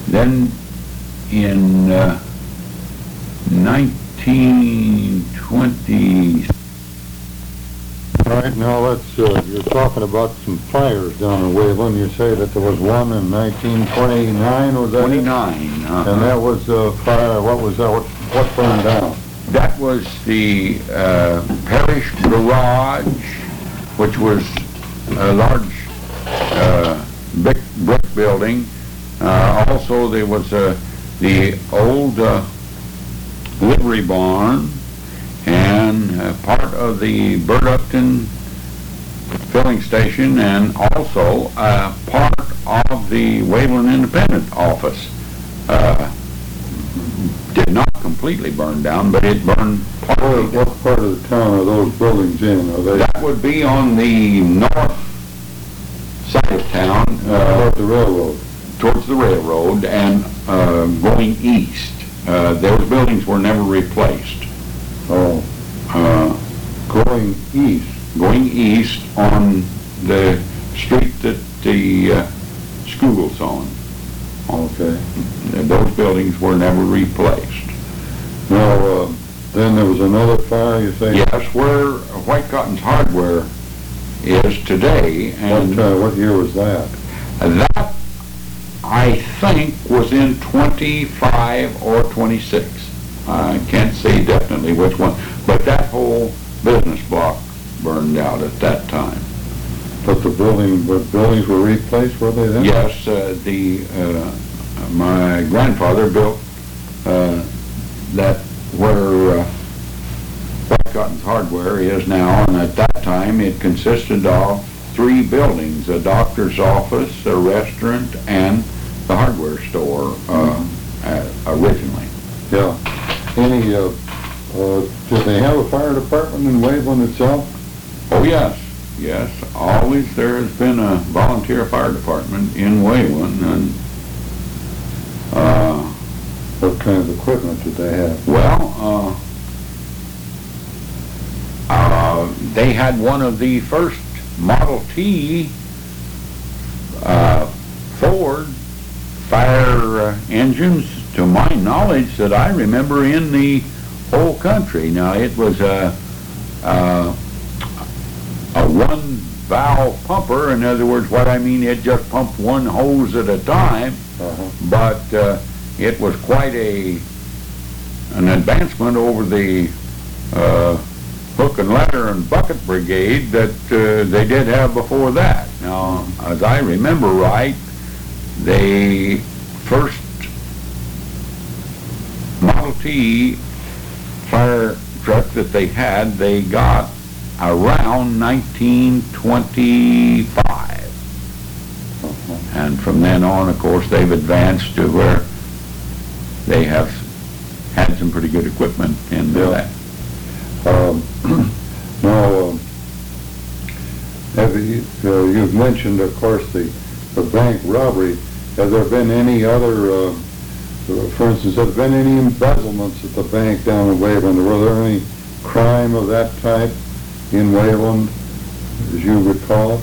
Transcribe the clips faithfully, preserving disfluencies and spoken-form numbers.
then in uh, nineteen twenty. All right, now let's, uh, you're talking about some fires down in Waveland. You say that there was one in nineteen twenty-nine, was that it? twenty-nine. Uh-huh. And that was a fire, what was that, what, what burned down? That was the uh, parish garage, which was a large uh, brick, brick building. Uh, also, there was uh, the old uh, livery barn, and uh, part of the Bert Upton filling station, and also uh, part of the Waveland Independent office. Uh, did not completely burn down, but it burned partly. What, what part of the town are those buildings in? Are they? That would be on the north side of town. Uh, towards the railroad. Towards the railroad, and uh, going east. Uh, those buildings were never replaced. Oh. Uh, going east. Going east on the street that the uh, school's on. Okay. Those buildings were never replaced. Now, uh, then there was another fire, you say? Yes, where White Cotton's Hardware is today. And what, uh, what year was that? That, I think, was in twenty-five or twenty-six. I can't say definitely which one, but that whole business block burned out at that time. But the building, but buildings were replaced, were they then? Yes, uh, the uh, my grandfather built uh, that where uh, White Cotton's Hardware is now, and at that time it consisted of three buildings: a doctor's office, a restaurant, and the hardware store uh, uh, originally. Yeah. Any? Uh, uh, did they have a fire department in Waveland itself? Oh yes. Yes, always there has been a volunteer fire department in Waveland, and uh, what kind of equipment did they have? Well, uh, uh, they had one of the first Model T uh, Ford fire uh, engines, to my knowledge, that I remember in the whole country. Now, it was a uh, a one valve pumper. In other words, what I mean, it just pumped one hose at a time. Uh-huh. But uh, it was quite a an advancement over the uh, hook and ladder and bucket brigade that uh, they did have before that. Now, as I remember right, the first Model T fire truck that they had, they got around nineteen twenty-five. Uh-huh. And from then on, of course, they've advanced to where they have had some pretty good equipment in yeah. that. Um, now, um, have you, uh, you've mentioned, of course, the, the bank robbery. Have there been any other, uh, for instance, have there been any embezzlements at the bank down in Waveland? Were there any crime of that type in Waveland, as you recall?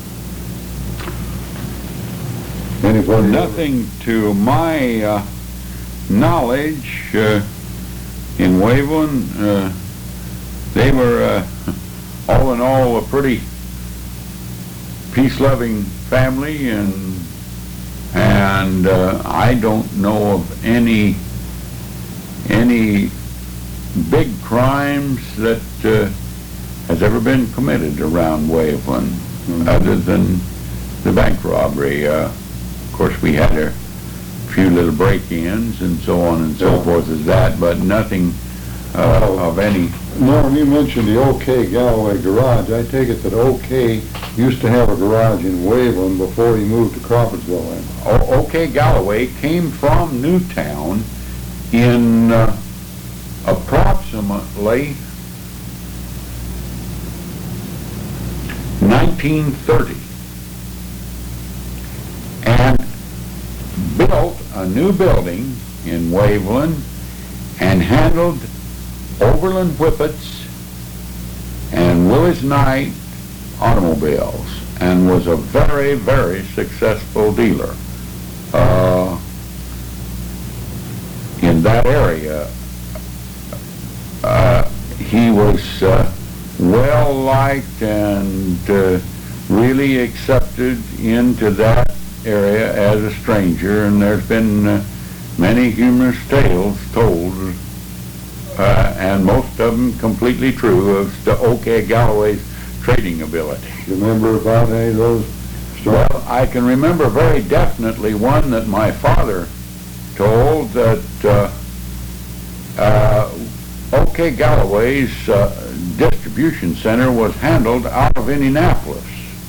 Anybody? Nothing to my uh, knowledge uh, in Waveland. Uh, they were, uh, all in all, a pretty peace-loving family, and and uh, I don't know of any any big crimes that uh, has ever been committed around Waveland, mm-hmm. other than the bank robbery. Uh, of course, we had a few little break-ins and so on and so yeah. forth as that, but nothing uh, oh. of any. Norm, you mentioned the OK Galloway garage. I take it that OK used to have a garage in Waveland before he moved to Crawfordsville then. O- OK Galloway came from Newtown in uh, approximately nineteen thirty, and built a new building in Waveland and handled Overland Whippets and Willys Knight automobiles, and was a very, very successful dealer. Uh, in that area, uh, he was uh, well liked and uh, really accepted into that area as a stranger, and there's been uh, many humorous tales told, uh, and most of them completely true, of the O K. Galloway's trading ability. You remember about any of those stories? Well, I can remember very definitely one that my father told, that uh, uh, O K. Galloway's uh, distribution center was handled out of Indianapolis.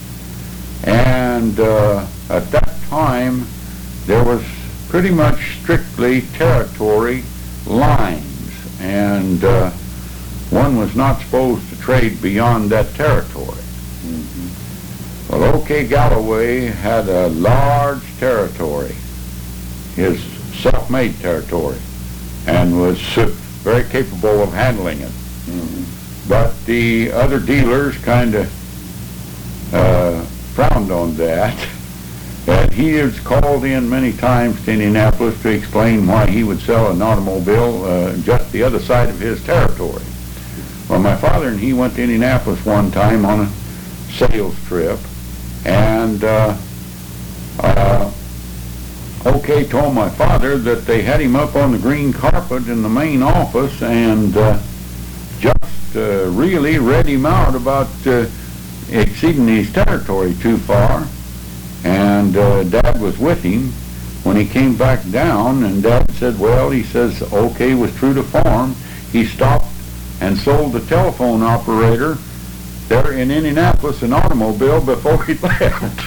And uh, at that time, there was pretty much strictly territory lines, and uh, one was not supposed to trade beyond that territory. Mm-hmm. Well, O K. Galloway had a large territory, his self-made territory, and was very capable of handling it. Mm-hmm. But the other dealers kind of uh, frowned on that, and he was called in many times to Indianapolis to explain why he would sell an automobile uh, just the other side of his territory. Well, my father and he went to Indianapolis one time on a sales trip, and uh, uh, O K told my father that they had him up on the green carpet in the main office and uh, just uh, really read him out about uh, exceeding his territory too far. And uh, Dad was with him when he came back down, and Dad said, well, he says, O K was true to form. He stopped and sold the telephone operator there in Indianapolis an automobile before he left.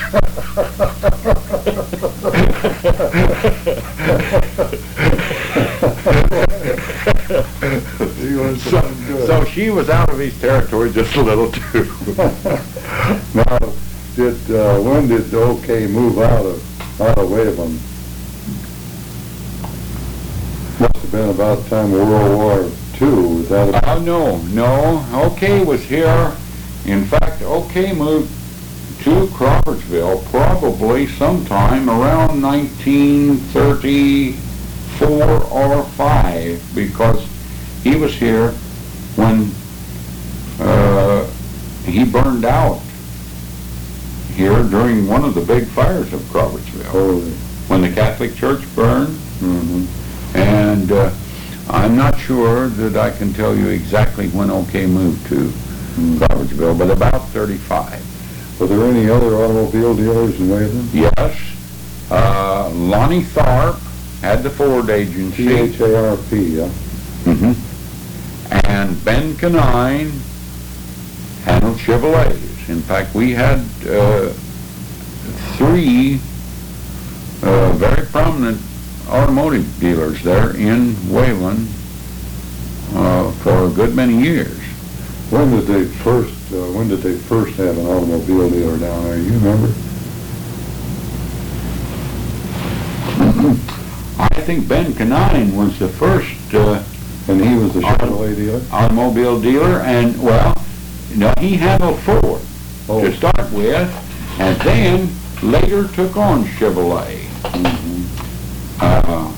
so, so she was out of his territory just a little too. Now, did uh, when did O K move out of out of Waveland? Must have been about the time of World War Two. Was that? Uh, uh, no, no. O K was here. In fact, O K moved to Crawfordsville probably sometime around nineteen thirty-four or five, because he was here when uh, he burned out here during one of the big fires of Crawfordsville. Oh. When the Catholic Church burned. Mm-hmm. And uh, I'm not sure that I can tell you exactly when O K moved to mm-hmm. Crawfordsville, but about thirty-five. Were there any other automobile dealers in Waveland? Yes. Uh, Lonnie Tharp had the Ford agency. T H A R P, yeah. Mm-hmm. And Ben Canine handled Chevrolets. In fact, we had uh, three uh, very prominent automotive dealers there in Waveland uh, for a good many years. When did they first? Uh, when did they first have an automobile dealer down there? You remember? I think Ben Canine was the first. Uh, and he was the Chevrolet dealer? Automobile dealer, and well, you know, he handled Ford oh. to start with, and then later took on Chevrolet. Mm-hmm. uh,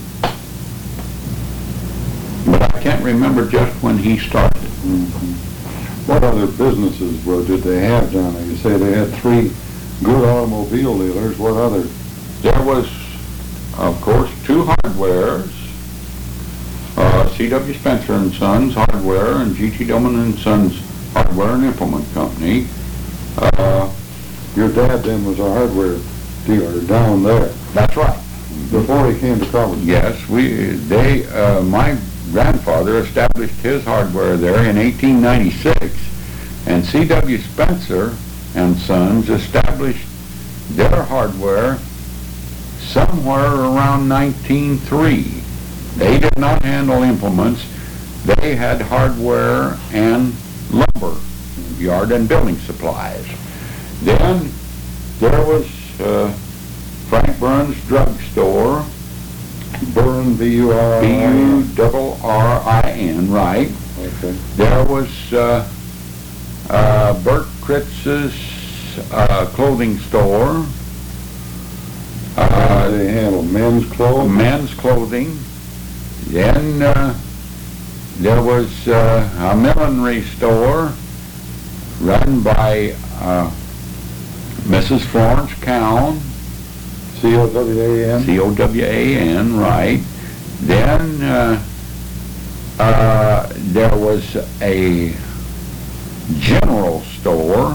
but I can't remember just when he started. Mm-hmm. What other businesses were, did they have down there? You say they had three good automobile dealers. What other? There was, of course, two hardwares. Uh, C W Spencer and Sons Hardware and G T Dillman and Sons Hardware and Implement Company. Uh, Your dad then was a hardware dealer down there. That's right. Before he came to Crawfordsville. Yes, we they uh, my grandfather established his hardware there in eighteen ninety-six, and C W Spencer and Sons established their hardware somewhere around nineteen oh three. They did not handle implements. They had hardware and lumber, yard and building supplies. Then there was uh, Frank Burns Drug Store. Burn, B U R I N. B U R R I N, right. Okay. There was uh, uh, Bert Kritz's uh, clothing store. Uh, they handle men's clothes? Men's clothing. Then uh, there was uh, a millinery store run by uh, Missus Florence Cowan, C O W A N? C O W A N, right. Then uh, uh, there was a general store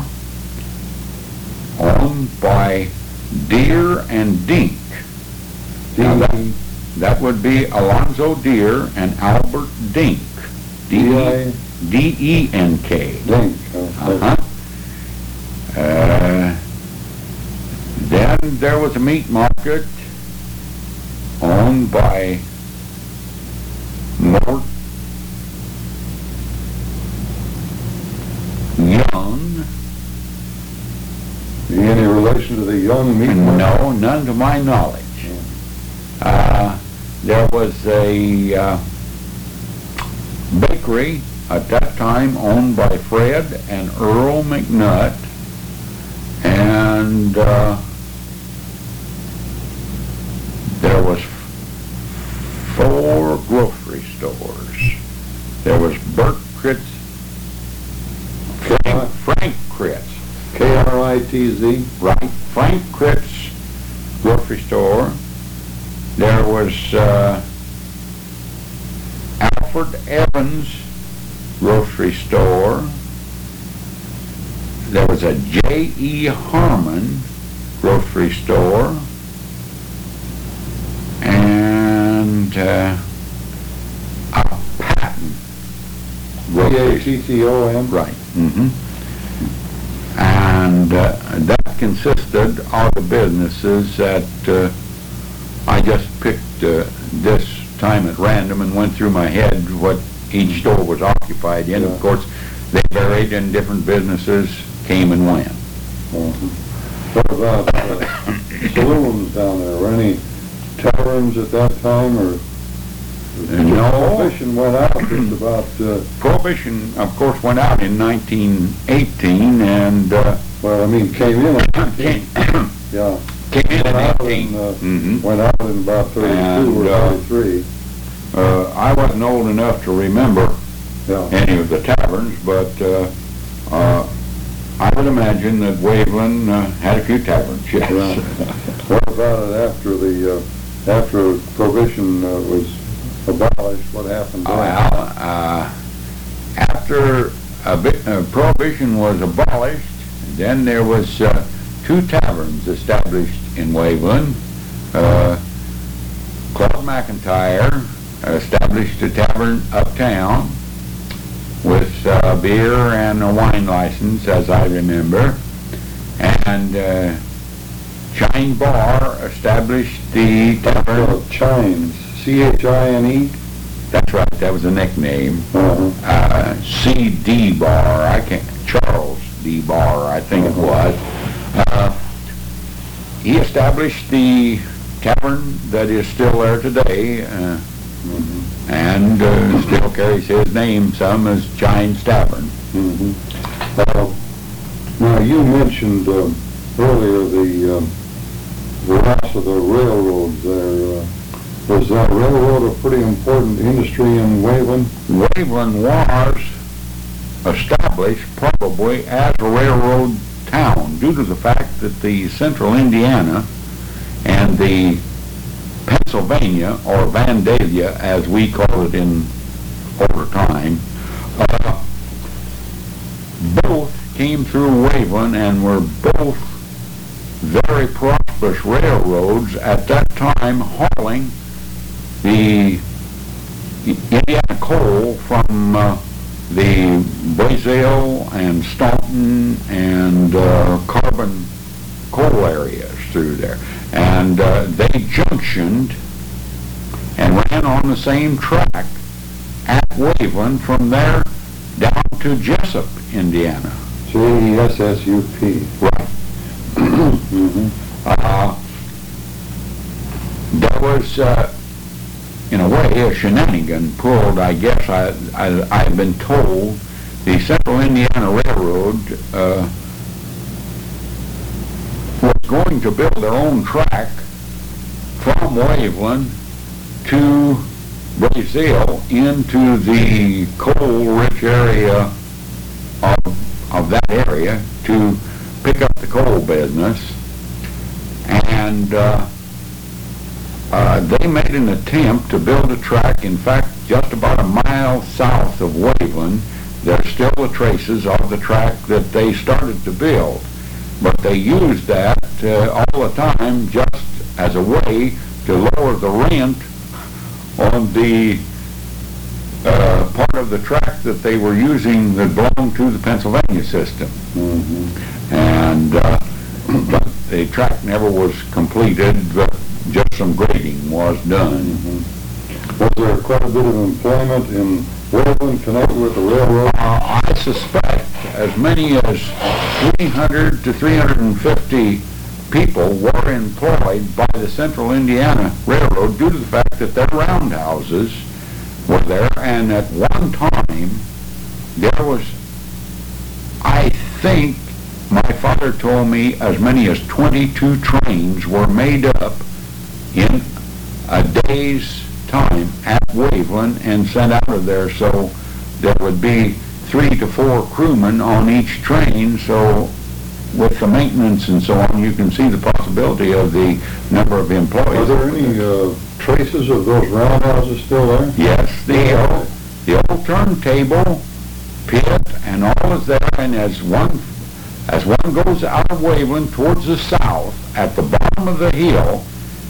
owned by Deere and Dink. Now that, that would be Alonzo Deere and Albert Dink. D E N K. Dink. Uh-huh. Uh, then there was a meat market owned by Mort Young. Any relation to the Young meat market? No, none to my knowledge. Uh, there was a uh, bakery at that time owned by Fred and Earl McNutt, and uh, there was four grocery stores. There was Bert Kritz, Frank, Frank Kritz, K R I T Z? right, Frank Kritz grocery store. There was uh, Alfred Evans grocery store. There was a J E Harmon grocery store. And uh, a Patton P A grocery T T O N? Right. Mm-hmm. And uh, that consisted of the businesses that uh, I just picked uh, this time at random and went through my head what each store was occupied in. Yeah. Of course, they varied and different businesses came and went. Uh-huh. What about uh, saloons down there? Were any taverns at that time, or? No. Prohibition went out just about, uh, Prohibition, of course, went out in nineteen eighteen and uh, well, I mean, came in at came, yeah. came in Went in out eighteen. in, uh, Mhm. went out in about thirty-two And, or uh, thirty-three. Uh, I wasn't old enough to remember Yeah. any of the taverns, but uh, uh, I would imagine that Waveland uh, had a few taverns, yes. Right. What about it after the, uh, after prohibition uh, was abolished? What happened then? Well, uh, after a bit, uh, Prohibition was abolished, then there was uh, two taverns established in Waveland. Uh, Claude McIntyre established a tavern uptown with uh, beer and a wine license, as I remember, and uh, Chine Bar established the tavern. Uh, Chines, C H I N E? That's right, that was a nickname. Uh-huh. Uh, C D Bar, I can't, Charles D. Bar, I think it was. Uh, he established the tavern that is still there today, uh, Mm-hmm. and uh, still carries his name some as Chine's Tavern. Mm-hmm. Uh, now, you mentioned uh, earlier the, um, the loss of the railroads there. Uh, was that railroad a pretty important industry in Waveland? Waveland was established probably as a railroad town due to the fact that the central Indiana and the Pennsylvania, or Vandalia as we call it in older time, uh, both came through Waveland and were both very prosperous railroads at that time, hauling the Indiana coal from uh, the Brazil and Staunton and uh, Carbon coal areas through there. And uh, they junctioned and ran on the same track at Waveland from there down to Jessup, Indiana. J E S S U P. Right. Mm-hmm. Uh, there was, uh, in a way, a shenanigan pulled, I guess, I, I, I've been told, the Central Indiana Railroad uh, was going to build their own track from Waveland to Brazil into the coal-rich area of, of that area to pick up the coal business. And uh, uh, they made an attempt to build a track, in fact, just about a mile south of Waveland. There's still the traces of the track that they started to build. But they used that uh, all the time just as a way to lower the rent on the uh, part of the track that they were using that belonged to the Pennsylvania system. Mm-hmm. And uh, but the track never was completed, but just some grading was done. Mm-hmm. Was there quite a bit of employment in Waveland connected with the railroad? Uh, I suspect as many as three hundred to three hundred fifty people were employed by the Central Indiana Railroad due to the fact that their roundhouses were there, and at one time there was, I think, my father told me as many as twenty-two trains were made up in a day's time at Waveland and sent out of there, so there would be three to four crewmen on each train. So with the maintenance and so on, you can see the possibility of the number of employees. Are there any uh, traces of those roundhouses still there? Yes, the old, the old turntable pit and all is there, and as one as one goes out of Waveland towards the south, at the bottom of the hill,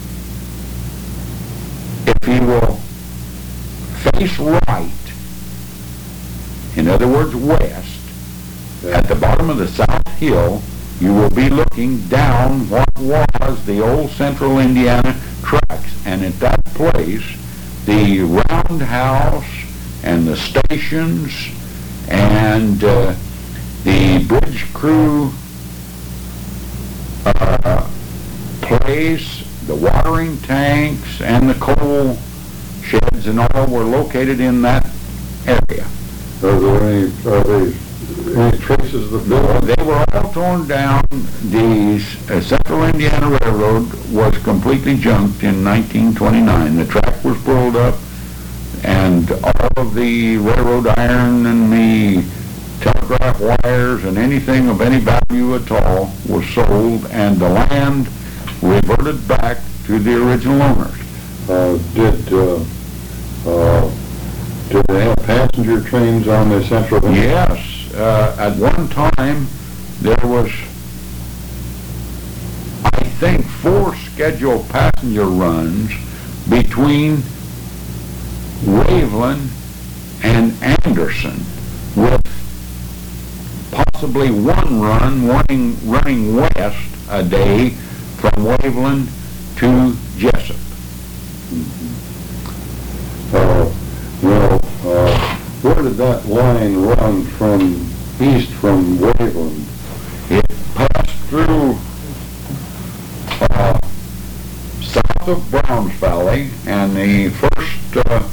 if you will face right, in other words west, at the bottom of the south hill, you will be looking down what was the old Central Indiana tracks. And at that place, the roundhouse and the stations and uh, the bridge crew uh, place, the watering tanks, and the coal sheds and all were located in that area. Are there any, are they, any traces of the building? They were all torn down. The uh, Central Indiana Railroad was completely junked in nineteen twenty-nine. The track was pulled up, and all of the railroad iron and the telegraph wires and anything of any value at all was sold, and the land reverted back to the original owners. Uh, did, uh, uh, did they have passenger trains on the Central Indiana? Yes, uh, at one time there was, I think, four scheduled passenger runs between Waveland and Anderson, with possibly one run running, running west a day from Waveland to Jessup. Uh, well, uh, where did that line run from east from Waveland? It passed through uh, south of Browns Valley, and the first uh,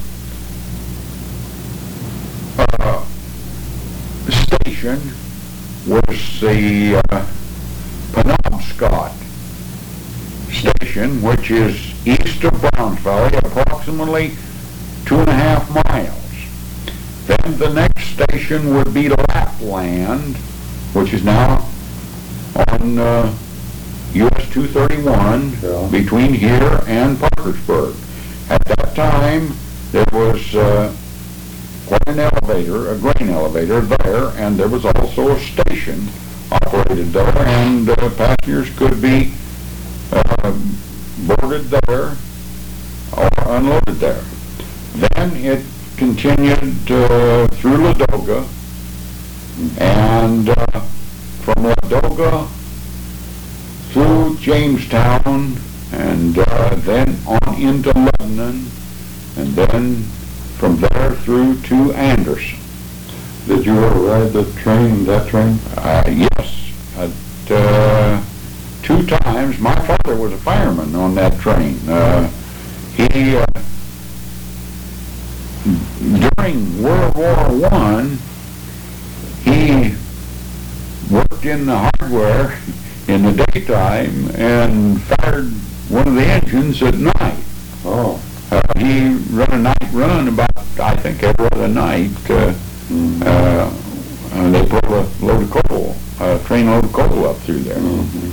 uh, station was the uh, Penobscot station, which is east of Browns Valley, approximately two and a half miles. Then the next station would be Lapland, which is now on uh, U S two thirty-one, Yeah. between here and Parkersburg. At that time, there was uh, quite an elevator, a grain elevator there, and there was also a station operated there, and uh, passengers could be uh, boarded there or unloaded there. Then it continued uh, through Ladoga, and uh, from Ladoga through Jamestown, and uh, then on into Lebanon, and then from there through to Anderson. Did you ever ride the train, that train? Uh, yes, at, uh, two times. My father was a fireman on that train. Uh, he, uh, during World War One, he worked in the hardware in the daytime and fired one of the engines at night. Oh. Uh, he run a night run about, I think, every other night. Uh, Mm-hmm. uh, and they pulled a load of coal, a train load of coal up through there. Mm-hmm.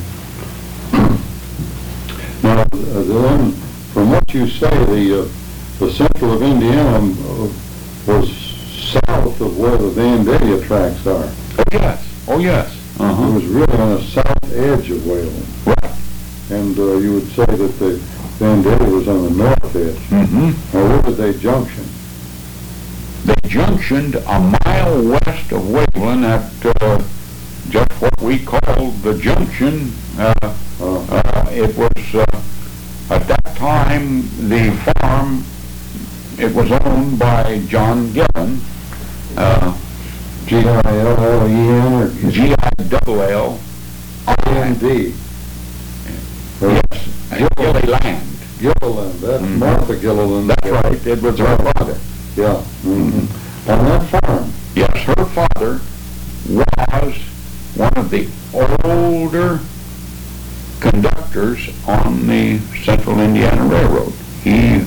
Now, uh, then, from what you say, the uh, the central of Indiana uh, was south of where the Vandalia tracks are. Oh yes, oh yes. It Uh-huh. was really on the south edge of Wayland. Right. And uh, you would say that the Vandalia was on the north edge. Mm-hmm. Now, where did they junction? They junctioned a mile west of Wayland at uh, just what we called the junction. Uh, Uh, uh, it was, uh, at that time, the farm, it was owned by John Gillen, uh, G I L L E N or G I L L I N D? Yes, Gilly Land. Gilliland, that's Mhm. Martha Gilliland. That's right, it was her father. Yeah. Mm-hmm. On that farm. Yes, her father was one of the older conductors on the Central Indiana Railroad. He,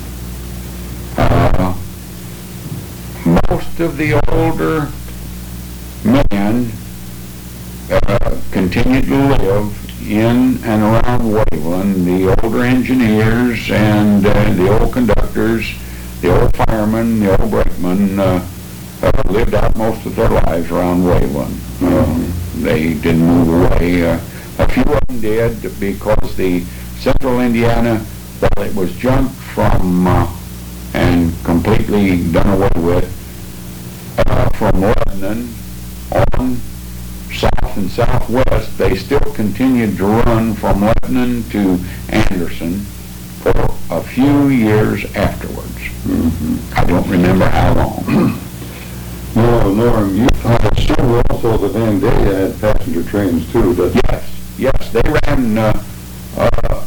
uh, most of the older men uh, continued to live in and around Wayland. The older engineers and uh, the old conductors, the old firemen, the old brakemen, uh, uh, lived out most of their lives around Wayland. Uh, they didn't move away. Uh, a few of them did because the Central Indiana, while it was junked from uh, and completely done away with, uh, from Lebanon on south and southwest, they still continued to run from Lebanon to Anderson for a few years afterwards. Mm-hmm. I don't remember how long. No, Norm, you thought sure also the Vandalia had passenger trains too, doesn't it? Yes, yes, they ran uh, uh,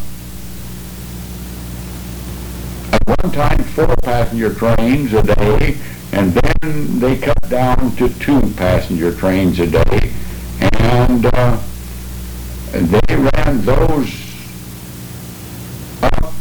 at one time four passenger trains a day, and then they cut down to two passenger trains a day, and uh, they ran those up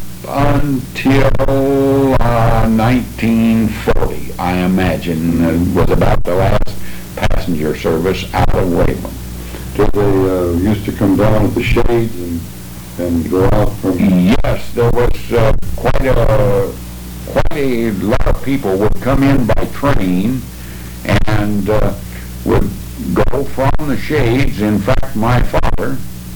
until uh, nineteen forty, I imagine, uh, was about the last passenger service out of Wayland. Did they uh, used to come down at the shades and and go out from? Yes, there was uh, quite a quite a lot of people would come in by train and uh, would go from the shades. In fact, my father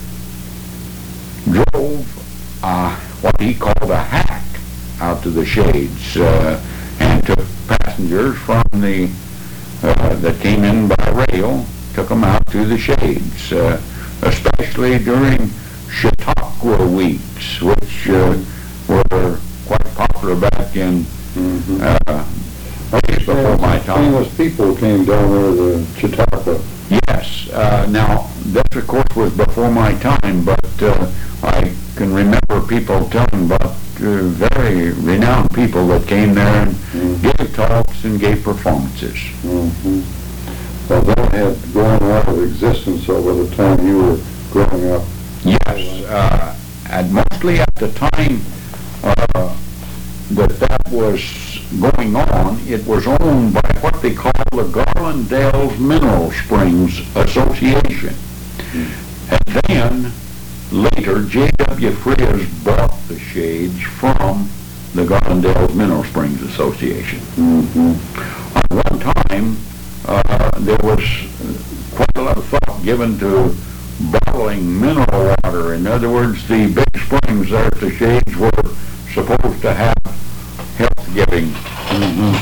drove uh, what he called a hack out to the shades uh, and took passengers from the uh, that came in by rail, took them out to the shades, uh, especially during Chautauqua weeks, which uh, were quite popular back in Mm-hmm. uh, days before my time. Famous people came down there to Chautauqua. Yes. Uh, now, this, of course, was before my time, but uh, I can remember people telling about uh, very renowned people that came there and Mm-hmm. gave talks and gave performances. Mm-hmm. Well, that had gone out of existence over the time you were growing up. Yes, uh, and mostly at the time uh, that that was going on, it was owned by what they call the Garlandales Mineral Springs Association. And then, later, J W Frias bought the shades from the Garlandales Mineral Springs Association. Mm-hmm. At one time, uh, there was quite a lot of thought given to bottling mineral water. In other words, the big springs there at the shades were supposed to have health-giving. Mm-hmm.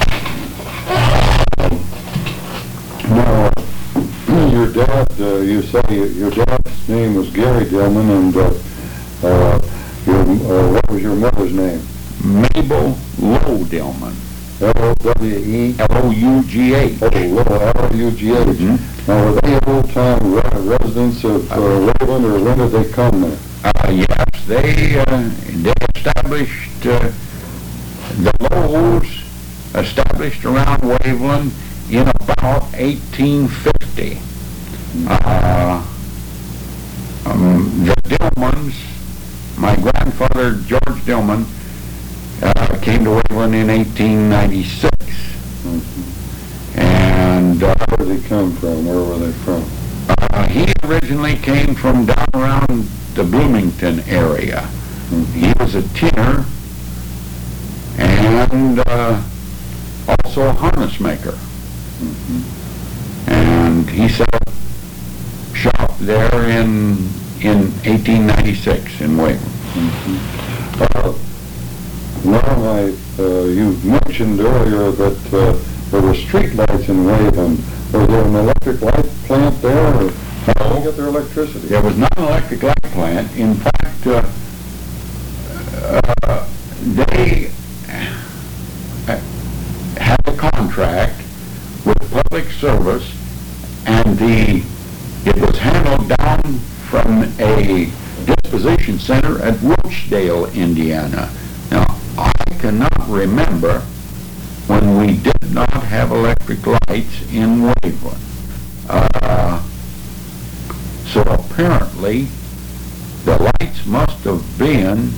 Now, your dad, uh, you say your dad's name was Gary Dillman, and uh, uh, your, uh, what was your mother's name? Mabel Low Dillman. L O W E? L O U G H. Oh, L O U G H. Mhm. Now, were they old-time re- residents of uh, Wayland, or when did they come there? Uh, yes, they, uh, they established, uh, the Lows established around Waveland in about eighteen fifty. Uh, um, the Dillmans, my grandfather George Dillman, uh, came to Waveland in eighteen ninety-six. Mhm. And uh, Where did he come from? Where were they from? uh, he originally came from down around the Bloomington area. Mhm. He was a tinner and uh, also a harness maker. Mhm. And he set up shop there in in eighteen ninety-six in Waveland. Mhm. Uh, Now, I, uh, you mentioned earlier that uh, there were street lights in Waveland. Was there an electric light plant there, or how did they get their electricity? There was not an electric light plant. In fact, uh, uh, they had a contract with Public Service, and the it was handled down from a disposition center at Rochdale, Indiana. Now, I cannot remember when we did not have electric lights in Waveland. Uh, so apparently, the lights must have been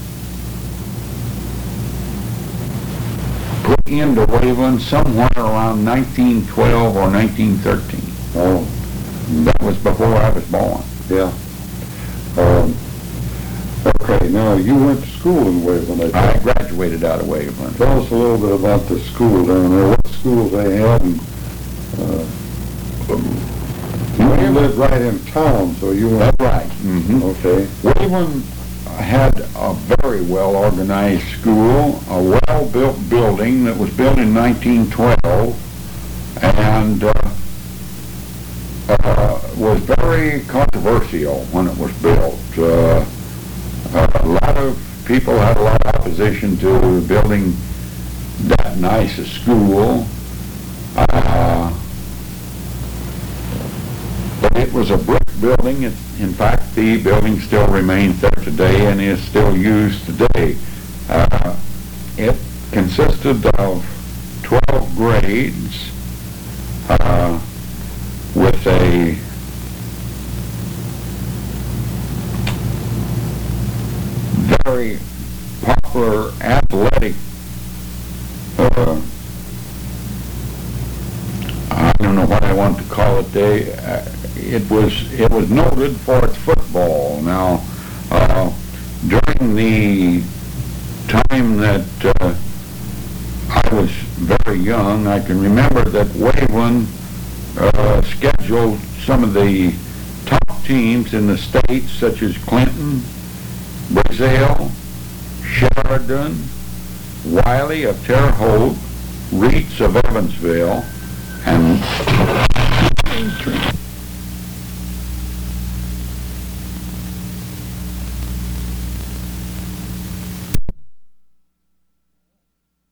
put into Waveland somewhere around nineteen twelve or nineteen thirteen. Oh, That was before I was born. yeah. Um, okay, now you went to school in Waveland, I I think. graduated out of Waveland. Tell us a little bit about the school down there, what schools they had, and, uh, you lived right in town, so you went, That's right. Mm-hmm. okay. Waveland had a very well-organized school, a well-built building that was built in nineteen twelve, and uh, uh, was very controversial when it was built. Uh, a lot of people had a lot of opposition to building that nice a school. Uh, But it was a brick building. It- In fact, the building still remains there today and is still used today. Uh, it consisted of twelve grades uh, with a very popular athletic uh, I don't know what I want to call it. They, uh, it was it was noted for its football. Now, uh, during the time that uh, I was very young, I can remember that Waveland uh, scheduled some of the top teams in the state, such as Clinton, Brazil, Sheridan, Wiley of Terre Haute, Reitz of Evansville, and